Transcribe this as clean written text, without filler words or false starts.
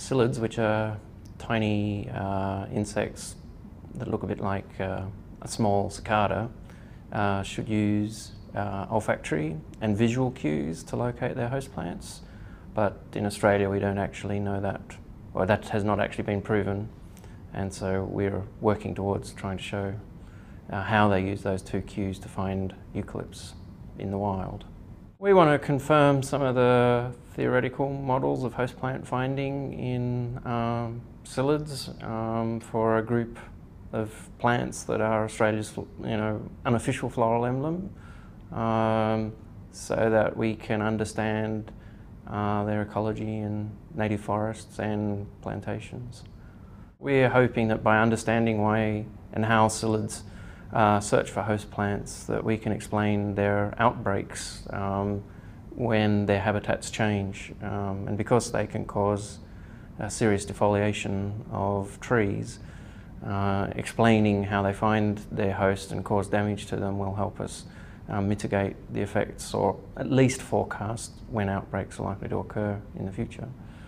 Psyllids, which are tiny insects that look a bit like a small cicada, should use olfactory and visual cues to locate their host plants. But in Australia we don't actually know that, or that has not actually been proven, and so we're working towards trying to show how they use those two cues to find eucalypts in the wild. We want to confirm some of the theoretical models of host plant finding in psyllids for a group of plants that are Australia's unofficial floral emblem, so that we can understand their ecology in native forests and plantations. We're hoping that by understanding why and how psyllids search for host plants, that we can explain their outbreaks when their habitats change, and because they can cause serious defoliation of trees, explaining how they find their host and cause damage to them will help us mitigate the effects, or at least forecast when outbreaks are likely to occur in the future.